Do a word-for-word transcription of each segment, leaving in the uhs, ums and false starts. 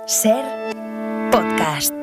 Ser Podcast.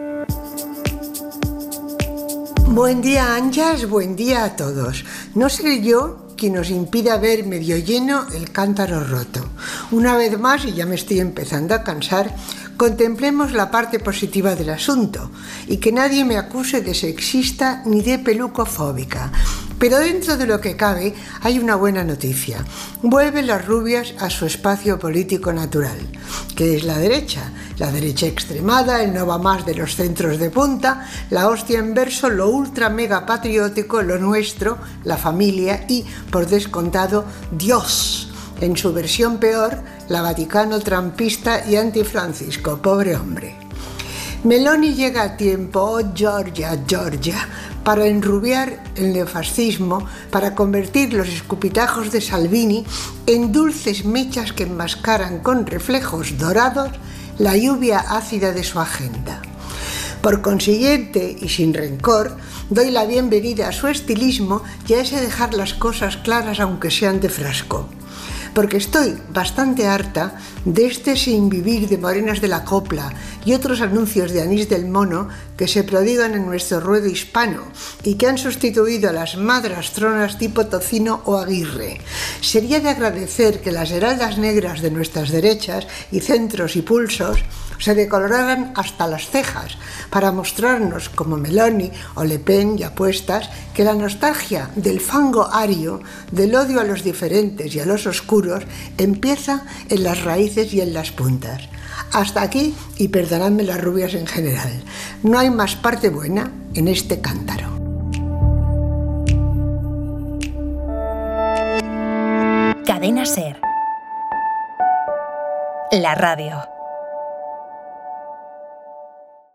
Buen día, Anjas, buen día a todos. No seré yo quien nos impida ver medio lleno el cántaro roto. Una vez más, y ya me estoy empezando a cansar, contemplemos la parte positiva del asunto y que nadie me acuse de sexista ni de pelucofóbica. Pero dentro de lo que cabe hay una buena noticia. Vuelven las rubias a su espacio político natural, que es la derecha. La derecha extremada, el no va más de los centros de punta, la hostia en verso, lo ultra mega patriótico, lo nuestro, la familia y, por descontado, Dios. En su versión peor, la Vaticano trampista y antifrancisco, pobre hombre. Meloni llega a tiempo, oh Georgia, Georgia, para enrubiar el neofascismo, para convertir los escupitajos de Salvini en dulces mechas que enmascaran con reflejos dorados la lluvia ácida de su agenda. Por consiguiente, y sin rencor, doy la bienvenida a su estilismo y a ese dejar las cosas claras aunque sean de frasco. Porque estoy bastante harta de este sin vivir de morenas de la copla y otros anuncios de anís del mono que se prodigan en nuestro ruedo hispano y que han sustituido a las madrastronas tipo Tocino o Aguirre. Sería de agradecer que las heraldas negras de nuestras derechas y centros y pulsos se decoloraran hasta las cejas para mostrarnos, como Meloni o Le Pen y apuestas, que la nostalgia del fango ario, del odio a los diferentes y a los oscuros, empieza en las raíces y en las puntas. Hasta aquí, y perdonadme las rubias en general, no hay más parte buena en este cántaro. Cadena Ser. La radio.